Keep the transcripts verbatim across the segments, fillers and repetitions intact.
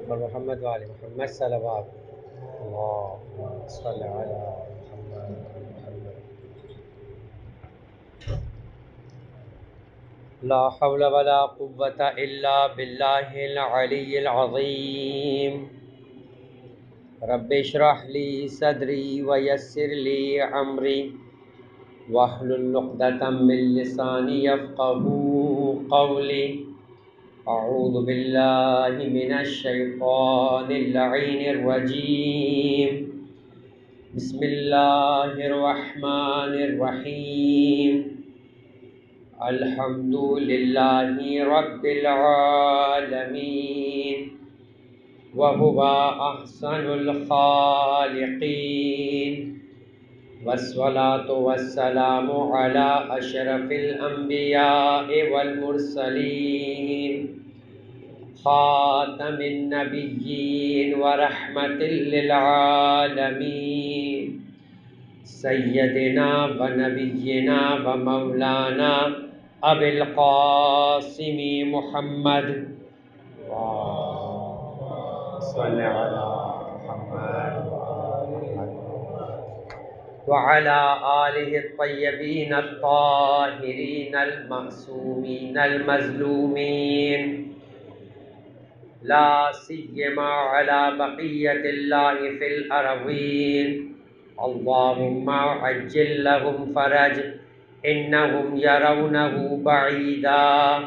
اور محمد وآل محمد صلوات اللہم صلی علی محمد محمد لا حول ولا قوة الا باللہ العلی العظیم رب اشرح لی صدری ویسر لی امری واحلل عقدۃ من لسانی یفقہوا قولی اعوذ باللہ من الشیطان اللعین الرجیم بسم اللہ الرحمن الرحیم الحمد للہ رب العالمین وهو احسن الخالقین والصلاة والسلام على اشرف الانبیاء والمرسلین خاتم النبیین ورحمت للعالمین سیدنا و نبینا و مولانا ابی القاسم محمد صلی علی محمد وعلى آلہ الطیبین الطاہرین المعصومین المظلومین لا سیما علی بقیت اللہ فی الارضین اللہم عجل لهم فرج انہم یرونہ بعیدا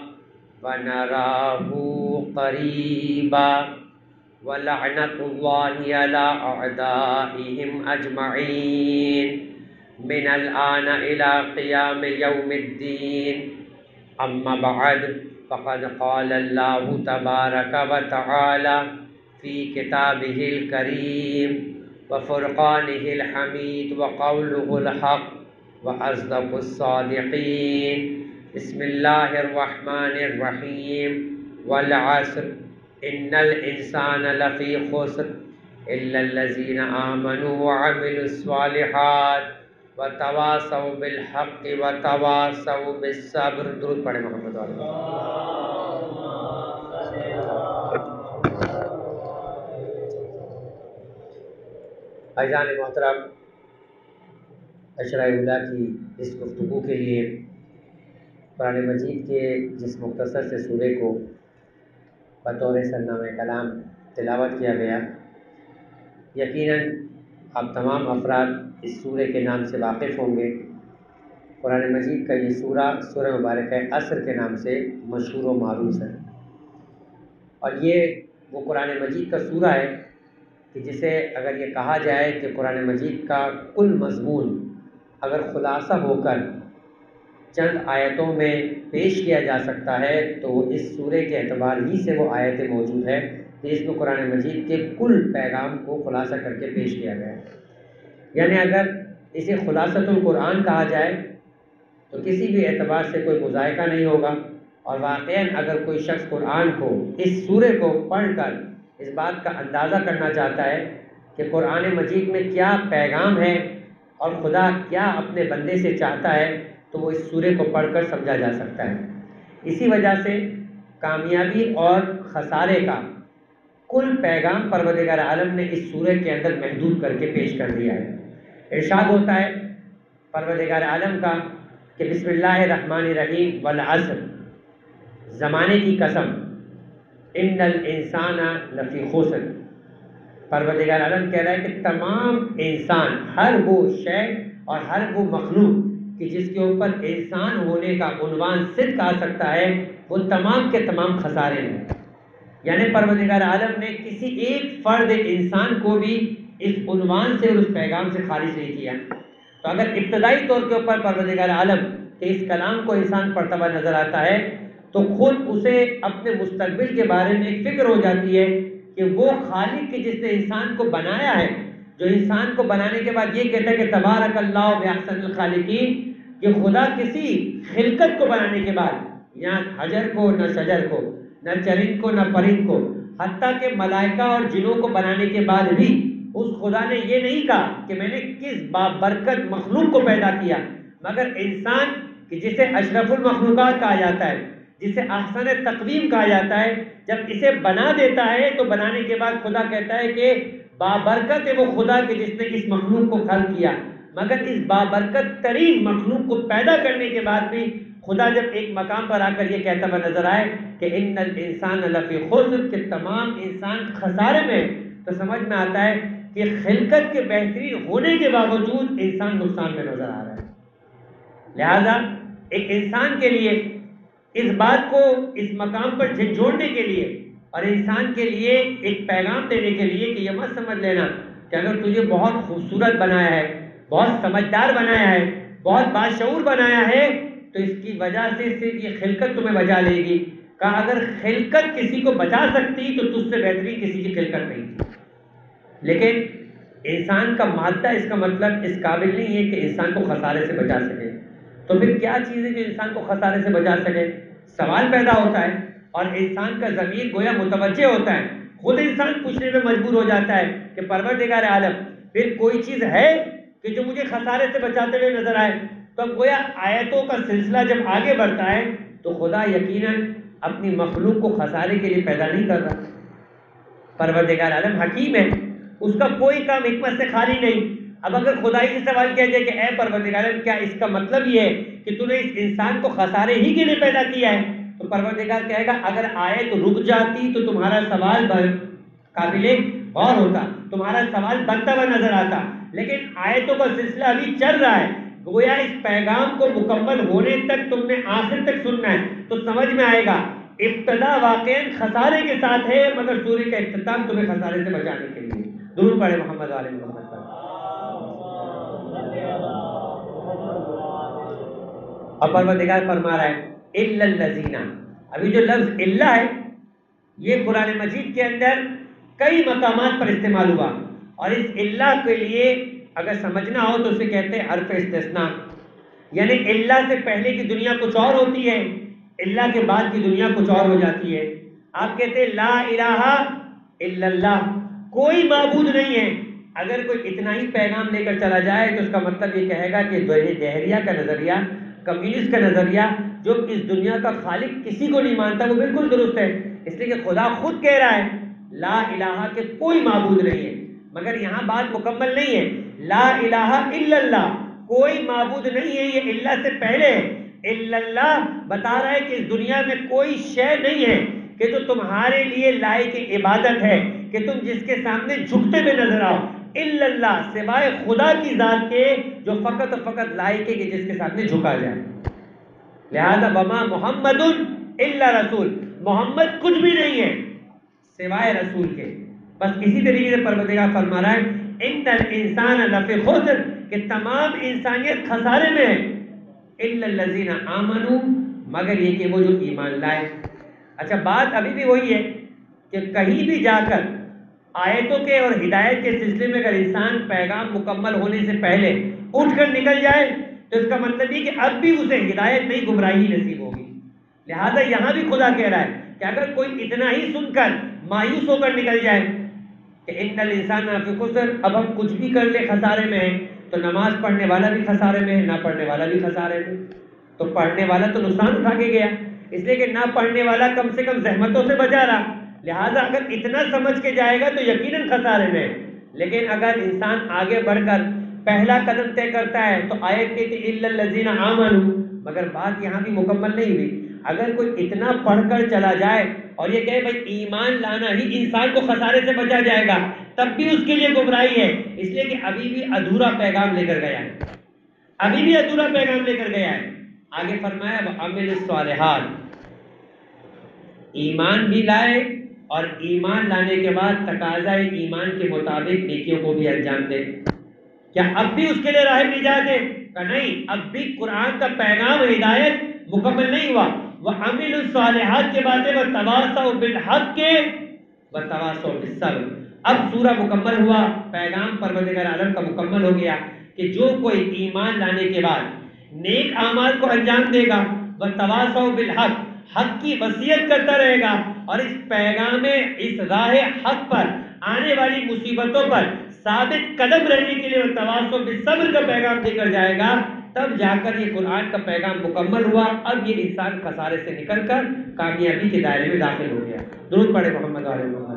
ونراہ قریبا ولعنت اللہ علی اعدائہم اجمعین من الآن الى قیام یوم الدین اما بعد فقد قال اللہ تبارک و تعالی فی کتابہ الکریم وفرقانہ الحمید وقولہ الحق واصدق الصادقین بسم اللہ الرحمن الرحیم والعصر ان الانسان لفی خسر الا الذین آمنوا وعملوا الصالحات وتواصوا بالحق وتواصوا بالصبر درود پڑھیں محمد علیہ عزیزان محترم، عشرہ اولیٰ کی اس گفتگو کے لیے قرآن مجید کے جس مختصر سے سورے کو بطور سرنامہ کلام تلاوت کیا گیا، یقیناً آپ تمام افراد اس سورے کے نام سے واقف ہوں گے۔ قرآن مجید کا یہ سورہ سورہ مبارکہ عصر کے نام سے مشہور و معروف ہے، اور یہ وہ قرآن مجید کا سورہ ہے کہ جسے اگر یہ کہا جائے کہ قرآن مجید کا کل مضمون اگر خلاصہ ہو کر چند آیتوں میں پیش کیا جا سکتا ہے تو اس سورے کے اعتبار ہی سے وہ آیتیں موجود ہے کہ اس میں قرآن مجید کے کل پیغام کو خلاصہ کر کے پیش کیا گیا ہے۔ یعنی اگر اسے خلاصۃ القرآن کہا جائے تو کسی بھی اعتبار سے کوئی مذائقہ نہیں ہوگا، اور واقعاً اگر کوئی شخص قرآن کو اس سورے کو پڑھ کر اس بات کا اندازہ کرنا چاہتا ہے کہ قرآن مجید میں کیا پیغام ہے اور خدا کیا اپنے بندے سے چاہتا ہے تو وہ اس سورے کو پڑھ کر سمجھا جا سکتا ہے۔ اسی وجہ سے کامیابی اور خسارے کا کل پیغام پروردگار عالم نے اس سورے کے اندر محدود کر کے پیش کر دیا ہے۔ ارشاد ہوتا ہے پروردگار عالم کا کہ بسم اللہ الرحمن الرحیم والعصر، زمانے کی قسم، ان الانسان لفی خسر۔ پروردگار عالم کہہ رہا ہے کہ تمام انسان، ہر وہ شے اور ہر وہ مخلوق کہ جس کے اوپر انسان ہونے کا عنوان صدق آ سکتا ہے، وہ تمام کے تمام خسارے ہیں۔ یعنی پروردگار عالم نے کسی ایک فرد انسان کو بھی اس عنوان سے اور اس پیغام سے خارج نہیں کیا۔ تو اگر ابتدائی طور کے اوپر پروردگار عالم کہ اس کلام کو انسان پڑھتا ہوا نظر آتا ہے تو خود اسے اپنے مستقبل کے بارے میں ایک فکر ہو جاتی ہے کہ وہ خالق کہ جس نے انسان کو بنایا ہے، جو انسان کو بنانے کے بعد یہ کہتا ہے کہ تبارک اللہ بأحسن الخالقین، کہ خدا کسی خلقت کو بنانے کے بعد یہاں حجر کو، نہ شجر کو، نہ چرند کو، نہ پرند کو، حتیٰ کہ ملائکہ اور جنوں کو بنانے کے بعد بھی اس خدا نے یہ نہیں کہا کہ میں نے کس بابرکت مخلوق کو پیدا کیا، مگر انسان کہ جسے اشرف المخلوقات کہا جاتا ہے، جسے احسن تقویم کہا جاتا ہے، جب اسے بنا دیتا ہے تو بنانے کے بعد خدا کہتا ہے کہ بابرکت ہے وہ خدا کے جس نے اس مخلوق کو خلق کیا، مگر اس بابرکت ترین مخلوق کو پیدا کرنے کے بعد بھی خدا جب ایک مقام پر آ کر یہ کہتا ہوا نظر آئے کہ ان الانسان لفی خسر، کہ تمام انسان خسارے میں، تو سمجھ میں آتا ہے کہ خلقت کے بہترین ہونے کے باوجود انسان نقصان میں نظر آ رہا ہے۔ لہذا ایک انسان کے لیے اس بات کو اس مقام پر جھنجھوڑنے کے لیے اور انسان کے لیے ایک پیغام دینے کے لیے کہ یہ مت سمجھ لینا کہ اگر تجھے بہت خوبصورت بنایا ہے، بہت سمجھدار بنایا ہے، بہت باشعور بنایا ہے، تو اس کی وجہ سے صرف یہ خلقت تمہیں بچا لے گی۔ کہا اگر خلقت کسی کو بچا سکتی تو تجھ سے بہترین کسی کی خلقت نہیں تھی، لیکن انسان کا مادہ اس کا مطلب اس قابل نہیں ہے کہ انسان کو خسارے سے بچا سکے۔ تو پھر کیا چیز ہے جو انسان کو خسارے سے بچا سکے؟ سوال پیدا ہوتا ہے اور انسان کا ضمیر گویا متوجہ ہوتا ہے، خود انسان پوچھنے میں مجبور ہو جاتا ہے کہ پروردگار عالم پھر کوئی چیز ہے کہ جو مجھے خسارے سے بچاتے ہوئے نظر آئے؟ تو اب گویا آیتوں کا سلسلہ جب آگے بڑھتا ہے تو خدا یقیناً اپنی مخلوق کو خسارے کے لیے پیدا نہیں کر رہا۔ پروردگار عالم حکیم ہے، اس کا کوئی کام حکمت سے خالی نہیں۔ اب اگر خدائی سے سوال کیا جائے کہ اے پروردگار عالم کیا اس کا مطلب یہ ہے کہ تو نے اس انسان کو خسارے ہی کے لیے پیدا کیا ہے؟ تو پروردگار کہے گا اگر آئے تو رک جاتی تو تمہارا سوال قابل غور ہوتا، تمہارا سوال بنتا ہوا نظر آتا، لیکن آیتوں کا سلسلہ ابھی چل رہا ہے، گویا اس پیغام کو مکمل ہونے تک تم نے آخر تک سننا ہے تو سمجھ میں آئے گا ابتدا واقعاً خسارے کے ساتھ ہے، مگر سورہ کا اختتام تمہیں خسارے سے بچانے کے لیے۔ درود پڑھے محمد علیہ محمد پر۔ اور پروردگار فرما رہا ہے الا الذین، ابھی جو لفظ الا ہے یہ قرآن مجید کے اندر کئی مقامات پر استعمال ہوا، اور اس الا کے لیے اگر سمجھنا ہو تو اسے کہتے ہیں حرف استثناء، یعنی الا سے پہلے کی دنیا کچھ اور ہوتی ہے، الا کے بعد کی دنیا کچھ اور ہو جاتی ہے۔ آپ کہتے ہیں لا الہ الا اللہ، کوئی معبود نہیں ہے، اگر کوئی اتنا ہی پیغام لے کر چلا جائے تو اس کا مطلب یہ کہے گا کہ دہریہ کا نظریہ، کمیونسٹ کا نظریہ جو اس دنیا کا خالق کسی کو نہیں مانتا وہ بالکل درست ہے، اس لیے کہ خدا خود کہہ رہا ہے لا الہ کہ کوئی معبود نہیں ہے، مگر یہاں بات مکمل نہیں ہے۔ لا الہ الا اللہ، کوئی معبود نہیں ہے، یہ اللہ سے پہلے ہے۔ الا اللہ بتا رہا ہے کہ اس دنیا میں کوئی شے نہیں ہے کہ جو تمہارے لیے لائق عبادت ہے، کہ تم جس کے سامنے جھکتے ہوئے نظر آؤ، الا اللہ سوائے خدا کی ذات کے جو فقط فقط لائق ہے کہ جس کے سامنے جھکا جائے۔ لہذا وما محمد الا رسول، محمد کچھ بھی نہیں ہے سوائے رسول کے۔ بس اسی طریقے سے پروردگار فرما رہا ہے ان الانسان لفی خسر، کہ تمام انسانیت خسارے میں ہے، الا الذین آمنوا، مگر یہ کہ وہ جو ایمان لائے۔ اچھا بات ابھی بھی وہی ہے کہ کہیں بھی جا کر آیتوں کے اور ہدایت کے سلسلے میں اگر انسان پیغام مکمل ہونے سے پہلے اٹھ کر نکل جائے تو اس کا مطلب یہ کہ اب بھی اسے ہدایت نہیں گمراہی نصیب ہوگی۔ لہذا یہاں بھی خدا کہہ رہا ہے کہ اگر کوئی اتنا ہی سن کر مایوس ہو کر نکل جائے کہ ان الانسان لفی خسر، اب ہم کچھ بھی کر لے خسارے میں ہے، تو نماز پڑھنے والا بھی خسارے میں ہے، نہ پڑھنے والا بھی خسارے میں، تو پڑھنے والا تو نقصان اٹھا کے گیا، اس لیے کہ نہ پڑھنے والا کم سے کم زحمتوں سے بچا رہا۔ لہٰذا اگر اتنا سمجھ کے جائے گا تو یقیناً خسارے میں ہے، لیکن اگر انسان آگے بڑھ کر پہلا قدم طے کرتا ہے تو آیت کہتی ہے الا الذین آمنوا، مگر بات یہاں بھی مکمل نہیں ہوئی۔ اگر کوئی اتنا پڑھ کر چلا جائے اور یہ کہے بھائی ایمان لانا ہی انسان کو خسارے سے بچا جائے گا، تب بھی اس کے لیے گمراہی ہے، اس لیے کہ ابھی بھی ادھورا پیغام لے کر گیا ہے، ابھی بھی ادھورا پیغام لے کر گیا ہے۔ آگے فرمایا وَعَمِلُوا الصَّالِحَاتِ، ایمان بھی لائے اور ایمان لانے کے بعد تقاضا ایمان کے مطابق نیکیوں کو بھی انجام دے۔ کیا اب بھی اس کے لیے راہ نجات ہے؟ کہ نہیں، اب بھی قرآن کا پیغام ہدایت مکمل نہیں ہوا۔ وَعَمِلُوا الصَّالِحَاتِ کے بعد وَتَوَاصَوْا بِالْحَقِّ وَتَوَاصَوْا بِالصَّبْرِ، اب سورہ مکمل ہوا، پیغام پروردگار عالم کا مکمل ہو گیا کہ جو کوئی ایمان لانے کے بعد نیک اعمال کو انجام دے گا، وَتَوَاصَوْا بِالْحَقِّ، حق کی وصیت کرتا رہے گا، اور اس پیغام اس راہ حق پر آنے والی مصیبتوں پر ثابت قدم رہنے کے لیے تواصل بالصبر کا پیغام دے کر جائے گا، تب جا کر یہ قرآن کا پیغام مکمل ہوا. اب یہ انسان خسارے سے نکل کر کامیابی کے دائرے میں داخل ہو گیا. درود پڑھے محمد علیہ محمد.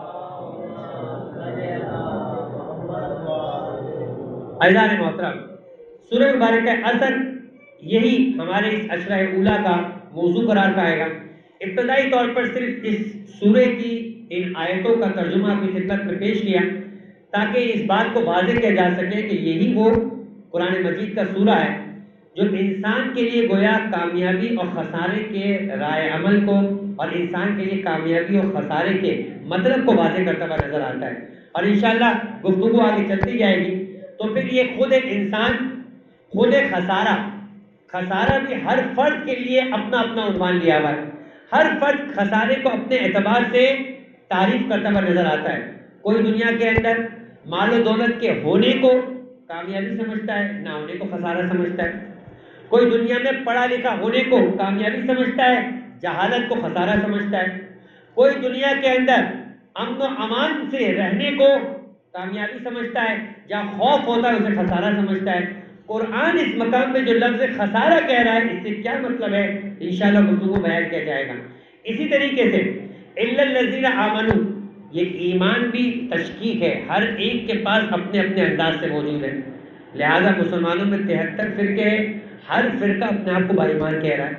عزیزان محترم، سورہ مبارکہ عصر یہی ہمارے اس عشرہ اولا کا موضوع قرار پائے گا. ابتدائی طور پر صرف اس سورہ کی ان آیتوں کا ترجمہ اپنی خدمت میں پیش کیا تاکہ اس بات کو واضح کیا جا سکے کہ یہی وہ قرآن مجید کا سورہ ہے جو انسان کے لیے گویا کامیابی اور خسارے کے رائے عمل کو اور انسان کے لیے کامیابی اور خسارے کے مطلب کو واضح کرتا ہوا نظر آتا ہے. اور انشاءاللہ گفتگو آگے چلتی جائے گی تو پھر یہ خود ایک انسان خود ایک خسارہ خسارہ بھی ہر فرد کے لیے اپنا اپنا عنوان لیا ہوا ہے. ہر فرد خسارے کو اپنے اعتبار سے تعریف کرتا ہوا نظر آتا ہے. کوئی دنیا کے اندر مال و دولت کے ہونے کو کامیابی سمجھتا ہے، نہ ہونے کو خسارہ سمجھتا ہے. کوئی دنیا میں پڑھا لکھا ہونے کو کامیابی سمجھتا ہے، جہالت کو خسارہ سمجھتا ہے. کوئی دنیا کے اندر امن و امان سے رہنے کو کامیابی سمجھتا ہے، جہاں خوف ہوتا ہے اسے خسارہ سمجھتا ہے. قرآن اس مقام میں جو لفظ خسارہ کہہ رہا ہے اس سے کیا مطلب ہے انشاءاللہ گفتگو بیان کیا جائے گا. اسی طریقے سے الا الذین آمنوا، یہ ایمان بھی تشکیک ہے، ہر ایک کے پاس اپنے اپنے انداز سے موجود ہے. لہذا مسلمانوں میں تہتر فرقے ہیں، ہر فرقہ اپنے آپ کو با ایمان کہہ رہا ہے.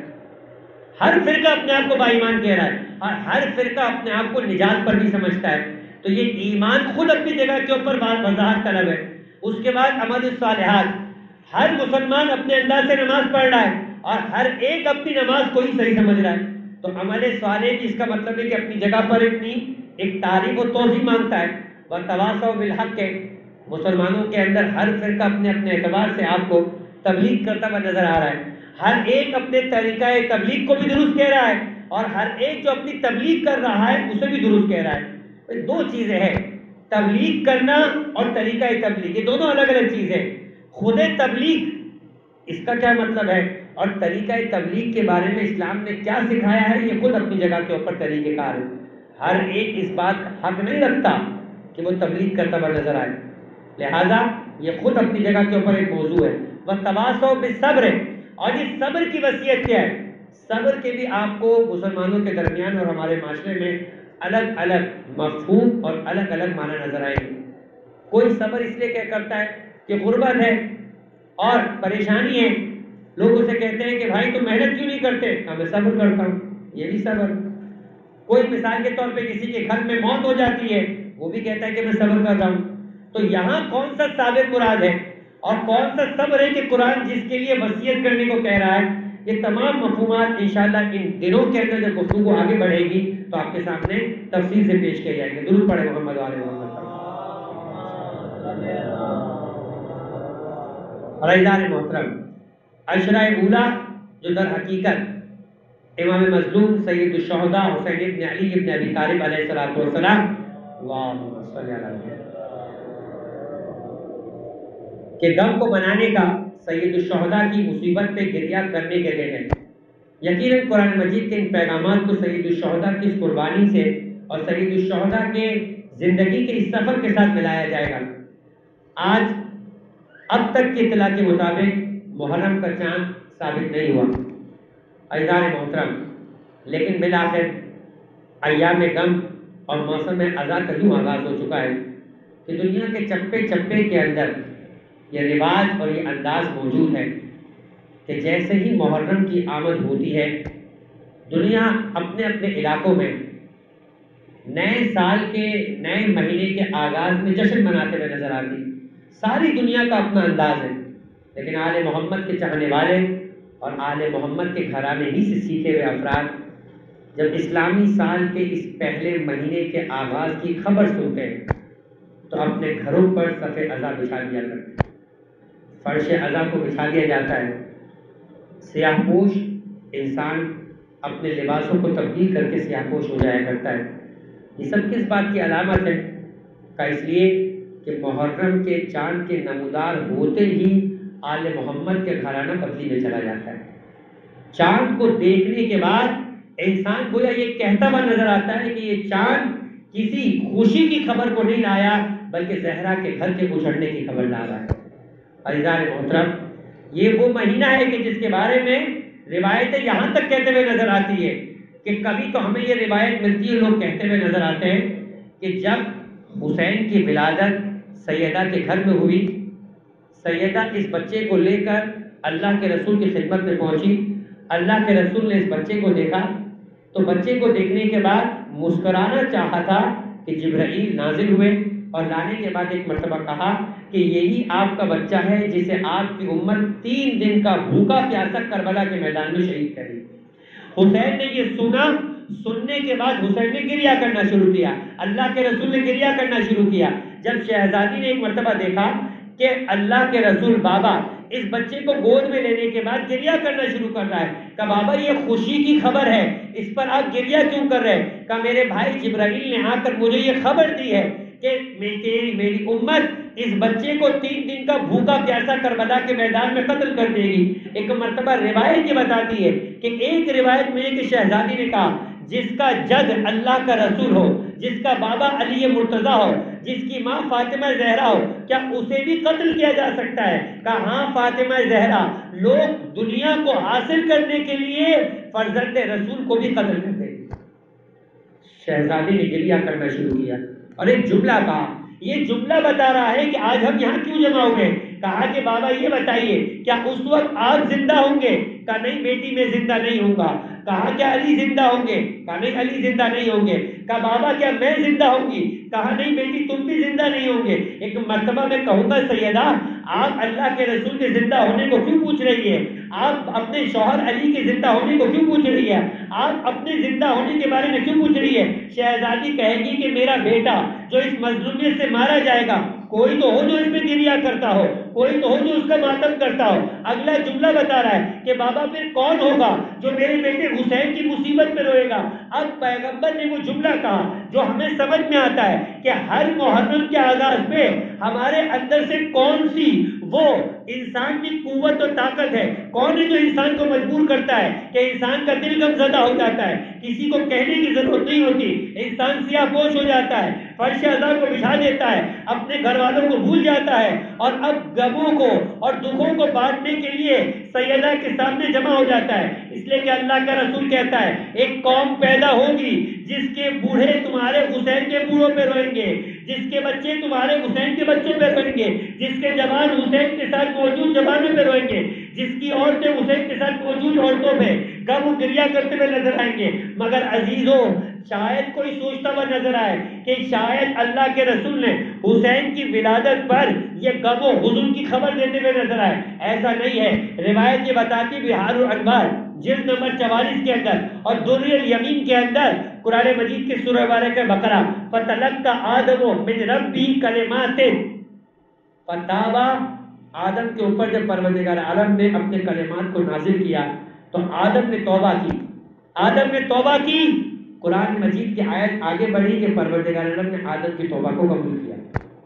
ہر فرقہ اپنے آپ کو با ایمان کہہ رہا ہے اور ہر فرقہ اپنے آپ کو نجات پر بھی سمجھتا ہے. تو یہ ایمان خود اپنی جگہ کے اوپر وضاحت طلب ہے. اس کے بعد عمل الصالحات، ہر مسلمان اپنے انداز سے نماز پڑھ رہا ہے اور ہر ایک اپنی نماز کو ہی صحیح سمجھ رہا ہے. تو عمل صالح کی اس کا مطلب ہے کہ اپنی جگہ پر اپنی ایک تعریف و توضیح مانگتا ہے. وَتَوَاصَوْا بِالْحَقِّ، مسلمانوں کے اندر ہر فرقہ اپنے اپنے اعتبار سے آپ کو تبلیغ کرتا ہوا نظر آ رہا ہے. ہر ایک اپنے طریقہ تبلیغ کو بھی درست کہہ رہا ہے اور ہر ایک جو اپنی تبلیغ کر رہا ہے اسے بھی درست کہہ رہا ہے. دو چیزیں ہیں، تبلیغ کرنا اور طریقہ تبلیغ، یہ دونوں الگ الگ چیزیں ہیں. خود تبلیغ اس کا کیا مطلب ہے اور طریقہ تبلیغ کے بارے میں اسلام نے کیا سکھایا ہے یہ خود اپنی جگہ کے اوپر طریقہ کار ہے. ہر ایک اس بات کا حق نہیں رکھتا کہ وہ تبلیغ کرتا ہوا نظر آئے. لہذا یہ خود اپنی جگہ کے اوپر ایک موضوع ہے. وَتَوَاصَوْا بِالصَّبْرِ، اور یہ صبر کی وصیت کیا ہے؟ صبر کے بھی آپ کو مسلمانوں کے درمیان اور ہمارے معاشرے میں الگ الگ مفہوم اور الگ الگ معنی نظر آئیں گے. کوئی صبر اس لیے کیا کرتا ہے کہ غربت ہے اور پریشانی ہے، لوگ اسے کہتے ہیں کہ بھائی تم محنت کیوں نہیں کرتے؟ ہاں میں صبر کرتا ہوں، یہ بھی صبر. کوئی مثال کے طور پہ کسی کے گھر میں موت ہو جاتی ہے، وہ بھی کہتا ہے کہ میں صبر کر رہا ہوں. تو یہاں کون سا صابر مراد ہے اور کون سا صبر ہے کہ قرآن جس کے لیے وصیت کرنے کو کہہ رہا ہے؟ یہ تمام مفہومات انشاءاللہ ان دنوں کے اندر جب گفتگو آگے بڑھے گی تو آپ کے سامنے تفصیل سے پیش کیے جائیں گے. درود پڑھے محمد علیہ محمد. اور عزیزان محترم، عشرہ اولا جو در حقیقت امام مظلوم سید الشہداء حسین ابن علی ابن ابی طالب علیہ الصلوۃ والسلام اللہم صلی علی وسلم کہ غم کو منانے کا، سید الشہداء کی مصیبت پہ گریہ کرنے کے دن ہے. یقیناً قرآن مجید کے ان پیغامات کو سید الشہداء کی اس قربانی سے اور سید الشہداء کے زندگی کے اس سفر کے ساتھ ملایا جائے گا. آج اب تک کی اطلاع کے مطابق محرم کا چاند ثابت نہیں ہوا عزیزان محترم، لیکن بالآخر ایام غم اور موسم عزا کا یوں آغاز ہو چکا ہے کہ دنیا کے چپے چپے کے اندر یہ رواج اور یہ انداز موجود ہے کہ جیسے ہی محرم کی آمد ہوتی ہے دنیا اپنے اپنے علاقوں میں نئے سال کے نئے مہینے کے آغاز میں جشن مناتے ہوئے نظر آتی. ساری دنیا کا اپنا انداز ہے، لیکن آل محمد کے چاہنے والے اور آل محمد کے گھرانے ہی سے سیکھے ہوئے افراد جب اسلامی سال کے اس پہلے مہینے کے آغاز کی خبر سنتے ہیں تو اپنے گھروں پر صف عزا بچھا دیا کرتے ہیں. فرش عزا کو بچھا دیا جاتا ہے. سیاہ پوش انسان اپنے لباسوں کو تبدیل کر کے سیاہ پوش ہو جایا کرتا ہے. یہ سب کس بات کی علامت ہے؟ کا اس لیے کہ محرم کے چاند کے نمودار ہوتے ہی آل محمد کے گھرانہ بدلی میں چلا جاتا ہے. چاند کو دیکھنے کے بعد انسان گویا یہ کہتا ہوا نظر آتا ہے کہ یہ چاند کسی خوشی کی خبر کو نہیں لایا بلکہ زہرا کے گھر کے اجڑنے کی خبر لا رہا ہے. عزیزان محترم، یہ وہ مہینہ ہے کہ جس کے بارے میں روایتیں یہاں تک کہتے ہوئے نظر آتی ہے کہ کبھی تو ہمیں یہ روایت ملتی ہے، لوگ کہتے ہوئے نظر آتے ہیں کہ جب حسین کی ولادت سیدہ کے گھر میں ہوئی، سیدہ اس بچے کو لے کر اللہ کے رسول کی خدمت میں پہنچی، اللہ کے رسول نے اس بچے کو دیکھا تو بچے کو دیکھنے کے بعد مسکرانا چاہا تھا کہ جبرائیل نازل ہوئے اور لانے کے بعد ایک مرتبہ کہا کہ یہی آپ کا بچہ ہے جسے آپ کی امت تین دن کا بھوکا پیاسا کربلا کے میدان میں شہید کری۔ حسین نے یہ سنا، سننے کے بعد حسین نے گریہ کرنا شروع کیا، اللہ کے رسول نے گریہ کرنا شروع کیا۔ جب شہزادی نے ایک مرتبہ دیکھا کہ اللہ کے رسول بابا اس بچے کو گود میں لینے کے بعد گریہ کرنا شروع کر رہا ہے، کہا بابا یہ خوشی کی خبر ہے، اس پر آپ گریہ کیوں کر رہے ہیں؟ کہا میرے بھائی جبرائیل نے آ کر مجھے یہ خبر دی ہے کہ میری میری امت اس بچے کو تین دن کا بھوکا پیاسا کربلا کے میدان میں قتل کر دے گی۔ ایک مرتبہ روایت یہ بتاتی ہے کہ ایک روایت میں کہ شہزادی نے کہا جس کا جد اللہ کا رسول ہو، جس کا بابا علی مرتضیٰ ہو، جس کی ماں فاطمہ زہرا ہو، کیا اسے بھی قتل کیا جا سکتا ہے؟ کہا ہاں فاطمہ زہرا، لوگ دنیا کو حاصل کرنے کے لیے فرزند رسول کو بھی قتل کرتے ہیں۔ شہزادی نے گریہ کرنا شروع کیا اور ایک جملہ کہا، یہ جملہ بتا رہا ہے کہ آج ہم یہاں کیوں جمع ہوئے؟ کہا کہ بابا یہ بتائیے کیا اس وقت آپ زندہ ہوں گے؟ کہا نہیں بیٹی میں زندہ نہیں ہوں گا۔ کہا کیا علی زندہ ہوں گے؟ کہا نہیں علی زندہ نہیں ہوں گے۔ کہا بابا کیا میں زندہ ہوں گی؟ کہا نہیں بیٹی تم بھی زندہ نہیں ہوں گے۔ ایک مرتبہ میں کہوں گا سیدہ آپ اللہ کے رسول کے زندہ ہونے کو کیوں پوچھ رہی ہے؟ آپ اپنے شوہر علی کے زندہ ہونے کو کیوں پوچھ رہی ہے؟ آپ اپنے زندہ ہونے کے بارے میں کیوں پوچھ رہی ہے؟ شہزادی کہے گی کہ میرا بیٹا جو اس مظلومیت سے مارا جائے گا، کوئی تو ہو جو اس میں گریہ کرتا ہو، کوئی تو ہو جو اس کا ماتم کرتا ہو۔ اگلا جملہ بتا رہا ہے کہ بابا پھر کون ہوگا جو میرے بیٹے حسین کی مصیبت میں روئے گا؟ اب پیغمبر نے وہ جملہ کہا جو ہمیں سمجھ میں آتا ہے کہ ہر محرم کے آغاز میں ہمارے اندر سے کون سی وہ انسان کی قوت و طاقت ہے، کون ہے جو انسان کو مجبور کرتا ہے کہ انسان کا دل غم زدہ ہو جاتا ہے، کسی کو کہنے کی ضرورت نہیں ہوتی، انسان سیاہ پوش ہو جاتا ہے، فرش ازاں کو بچھا دیتا ہے، اپنے گھر والوں کو بھول جاتا ہے اور اب غموں کو اور دکھوں کو بانٹنے کے لیے سیدہ کے سامنے جمع ہو جاتا ہے۔ اس لیے کہ اللہ کا رسول کہتا ہے ایک قوم پیدا ہوگی جس کے بوڑھے تمہارے حسین کے بوڑھوں پہ روئیں گے، جس کے بچے تمہارے حسین کے بچوں پہ روئیں گے، جس کے جوان حسین کے ساتھ موجود جوانوں پہ روئیں گے، جس کی عورتیں حسین کے ساتھ موجود عورتوں پہ غم و گریہ کرتے ہوئے نظر آئیں گے۔ مگر عزیزوں شاید کوئی سوچتا ہوا نظر آئے کہ شاید اللہ کے رسول نے حسین کی ولادت پر یہ غم و حزن کی خبر دیتے ہوئے نظر آئے، ایسا نہیں ہے۔ روایت یہ بتاتی بہار الانوار جلد نمبر چوالیس کے اندر اور در الیمین کے اندر قرآن مجید کے سورہ بارکہ بقرہ فَتَلَقَّى آدَمُ مِنْ رَبِّهِ كَلِمَاتٍ، فتابا آدم کے اوپر جب پروردگار عالم نے اپنے کلمات کو نازل کیا تو آدم نے توبہ کی، آدم نے توبہ کی۔ قرآن مجید کی آیت آگے بڑھی کہ پروردگار عالم نے آدم کی توبہ کو قبول کیا۔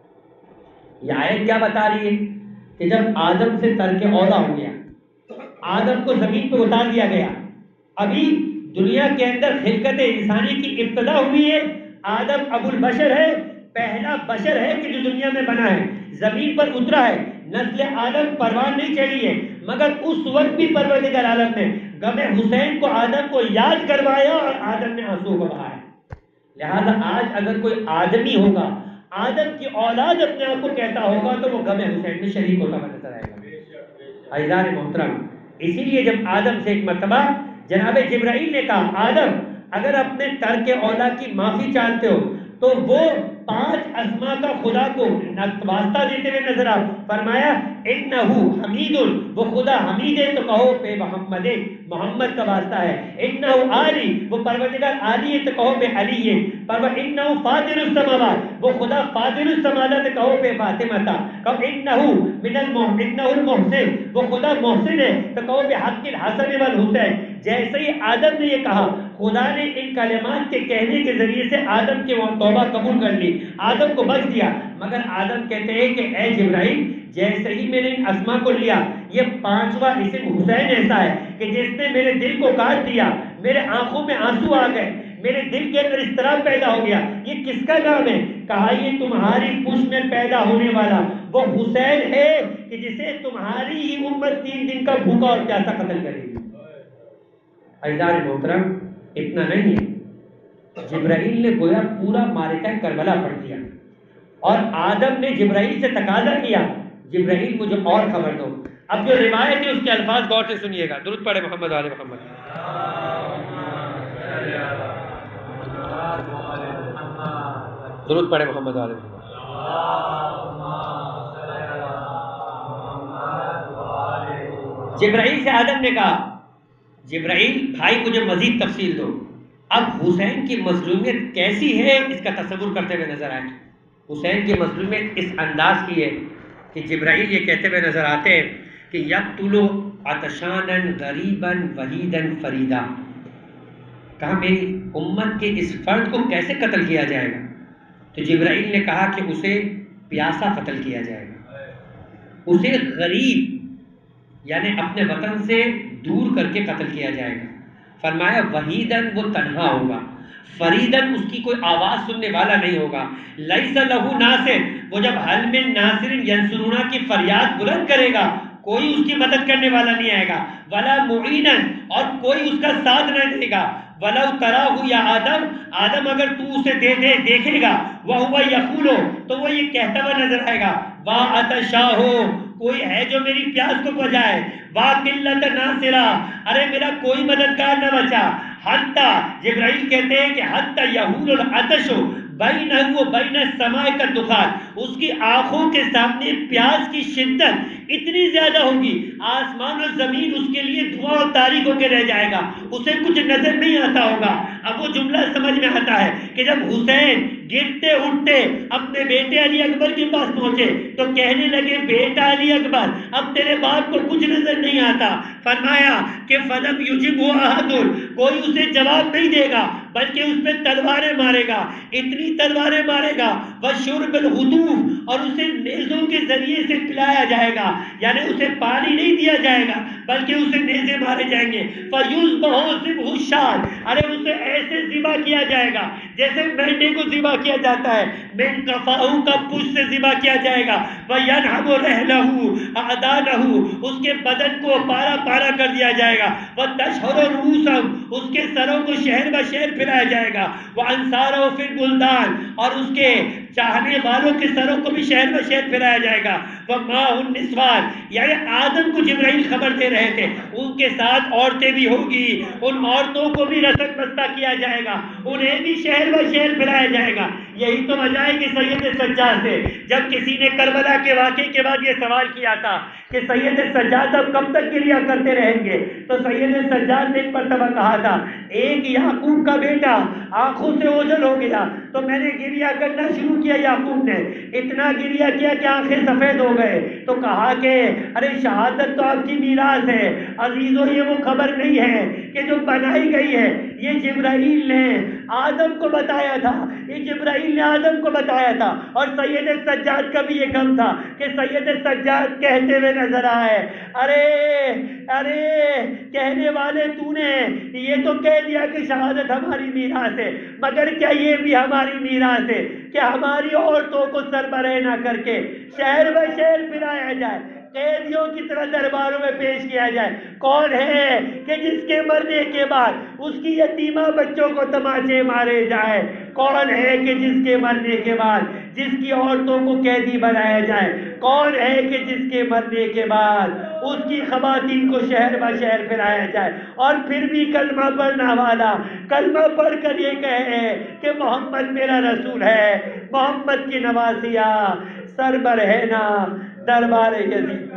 یہ آیت کیا بتا رہی ہے کہ جب آدم سے ترک اولیٰ ہو گیا، آدم کو زمین پہ اتار دیا گیا، ابھی دنیا کے اندر خلقت انسانی کی ابتدا ہوئی ہے، آدم ابو البشر ہے، پہلا بشر ہے کہ جو دنیا میں بنا ہے، زمین پر اترا ہے، نسل آدم پروان نہیں چڑھی ہے، مگر اس وقت بھی پروردگار عالم نے غم حسین کو آدم کو یاد کروایا اور آدم نے آنسو کو بہایا۔ لہذا آج اگر کوئی آدمی ہوگا، آدم کی اولاد اپنے آپ کو کہتا ہوگا تو وہ غم حسین میں شریک ہوتا ہوا نظر آئے گا۔ عزیزان محترم، اسی لیے جب آدم سے ایک مرتبہ جناب جبرائیل نے کہا آدم اگر اپنے ترک اولیٰ کی معافی چاہتے ہو تو وہ پانچ اسما کا خدا کو واسطہ دیتے ہوئے نظر آ فرمایا انہو حمید، وہ خدا حمید ہے تو کہو پہ محمد، محمد کا واسطہ ہے۔ انہو عالی، وہ پروردگار عالی ہے تو کہو پہ علی ہے۔ انہو فاطر السماوات، وہ خدا فاطر السماوات ہے کہو پہ فاطمہ تھا۔ انہو من المحسن، وہ خدا محسن ہے تو کہو پہ حق الحسن والحسین۔ جیسے ہی آدم نے یہ کہا خدا نے ان کلمات کے کہنے کے ذریعے سے آدم کے توبہ قبول کر لی، آدم کو بخش دیا۔ مگر آدم کہتے ہیں کہ اے جبرائیل جیسے ہی میں نے ان اسما کو لیا، یہ پانچواں اسم حسین ایسا ہے کہ جس نے میرے دل کو کاٹ دیا، میرے آنکھوں میں آنسو آ گئے، میرے دل کے اندر اضطراب پیدا ہو گیا۔ یہ کس کا نام ہے؟ کہا یہ تمہاری پشت میں پیدا ہونے والا وہ حسین ہے کہ جسے تمہاری ہی امت تین دن کا بھوکا اور پیاسا قتل کرے گی۔ عزیزان محترم، اتنا نہیں ہے، جبرائیل نے گویا پورا معرکہ کربلا پڑھ دیا، اور آدم نے جبرائیل سے تقاضا کیا جبرائیل مجھے اور خبر دو۔ اب جو روایت ہے اس کے الفاظ غور سے سنیے گا، درود پڑھے محمد آل محمد۔ درود پڑھے محمد آل محمد۔ جبرائیل سے آدم نے کہا جبرائیل بھائی مجھے مزید تفصیل دو۔ اب حسین کی مظلومیت کیسی ہے اس کا تصور کرتے ہوئے نظر آئے۔ حسین کی مظلومیت اس انداز کی ہے کہ جبرائیل یہ کہتے ہوئے نظر آتے ہیں کہ یقتل عطشانا غریبا وحیدا فریدا، کہا میری امت کے اس فرد کو کیسے قتل کیا جائے گا؟ تو جبرائیل نے کہا کہ اسے پیاسا قتل کیا جائے گا، اسے غریب یعنی اپنے وطن سے دور کر کے قتل کیا جائے گا۔ فرمایا وحیدن وہ تنہا ہوگا، فریدن اس کی کوئی آواز سننے والا نہیں ہوگا، لیس لہو ناصر وہ جب حل من ناصر ینصرونہ کی فریاد بلند کرے گا کوئی اس کی مدد کرنے والا نہیں آئے گا، ولا معینن اور کوئی اس کا ساتھ نہ دے گا، ولو تراہ یا آدم آدم اگر تو اسے دے دے دیکھے گا وہو یقولو تو وہ یہ کہتا ہوا نظر آئے گا وا اتشاہو کوئی ہے جو میری پیاس کو بجائے، وا قلت ناصرہ ارے میرا کوئی مددگار نہ بچا، حتی جبرائیل کہتے ہیں کہ حتی یہول العطش بینہ و بین السماء کا دخان، اس کی آنکھوں کے سامنے پیاس کی شدت اتنی زیادہ ہوگی آسمان اور زمین اس کے لیے دھواں اور تاریک ہو کے رہ جائے گا، اسے کچھ نظر نہیں آتا ہوگا۔ اب وہ جملہ سمجھ میں آتا ہے کہ جب حسین گرتے اٹھتے اپنے بیٹے علی اکبر کے پاس پہنچے تو کہنے لگے بیٹا علی اکبر اب تیرے باپ کو کچھ نظر نہیں آتا، فرمایا کہ فلم یجبہ احد کوئی اسے جواب نہیں دے گا بلکہ اس پہ تلواریں مارے گا، اتنی تلواریں مارے گا وشرب الغدوف اور اسے نیزوں کے ذریعے سے پلایا جائے گا، یعنی اسے پانی نہیں دیا جائے گا بلکہ اسے نیزے مارے جائیں گے، فیذبح ذبح الشاة ارے اسے ایسے ذبح کیا جائے گا جیسے مینڈے کو ذبح کیا جاتا ہے، من قفاہ کا پشت سے ذبح کیا جائے گا، وینہب رحلہ اعدادہ اس کے بدن کو پارا پارا کر دیا جائے گا، وتشہر رؤوسہم اس کے سروں کو شہر بہ شہر پھرایا جائے گا، وانصارہ فی البلدان اور اس کے چاہنے والوں کے سروں کو بھی شہر بہ شہر پھرایا جائے گا، ومعہ النسوان یعنی آدم کو جبرائیل خبر دے رہے تھے ان کے ساتھ عورتیں بھی ہوگی، ان عورتوں کو بھی رسک بستہ کیا جائے گا، انہیں بھی شہر بہ شہر پھرایا جائے گا۔ یہی تو وجہ ہے کہ سید سجاد سے جب کسی نے کربلا کے واقعے کے بعد یہ سوال کیا تھا کہ سید سجاد اب کب تک گریا کرتے رہیں گے، تو سید سجاد نے ایک مرتبہ کہا تھا ایک یعقوب کا بیٹا آنکھوں سے اوجھل ہو گیا تو میں نے گریا کرنا شروع کیا، یعقوب نے اتنا گریا کیا کہ آنکھیں سفید ہو گئے، تو کہا کہ ارے شہادت تو آپ کی میراث ہے عزیزو، یہ وہ خبر نہیں ہے کہ جو بنائی گئی ہے، یہ جبرائیل نے آدم کو بتایا تھا، یہ جبرائیل نے آدم کو بتایا تھا، اور سید سجاد کا بھی یہ غم تھا کہ سید سجاد کہتے ہوئے نظر آئے ارے ارے کہنے والے تو نے یہ تو کہہ دیا کہ شہادت ہماری میراث ہے، مگر کیا یہ بھی ہماری میراث ہے کہ ہماری عورتوں کو سربراہ نہ کر کے شہر بہ شہر پھرایا جائے، قیدیوں کی طرح درباروں میں پیش کیا جائے؟ کون ہے کہ جس کے مرنے کے بعد اس کی یتیمہ بچوں کو تماچے مارے جائے؟ کون ہے کہ جس کے مرنے کے بعد جس کی عورتوں کو قیدی بنایا جائے؟ کون ہے کہ جس کے مرنے کے بعد اس کی خواتین کو شہر بہ شہر پھرایا جائے؟ اور پھر بھی کلمہ پڑھنا والا کلمہ پڑھ کر یہ کہے کہ محمد میرا رسول ہے، محمد کی نواسیہ سربراہ نا دربار یزید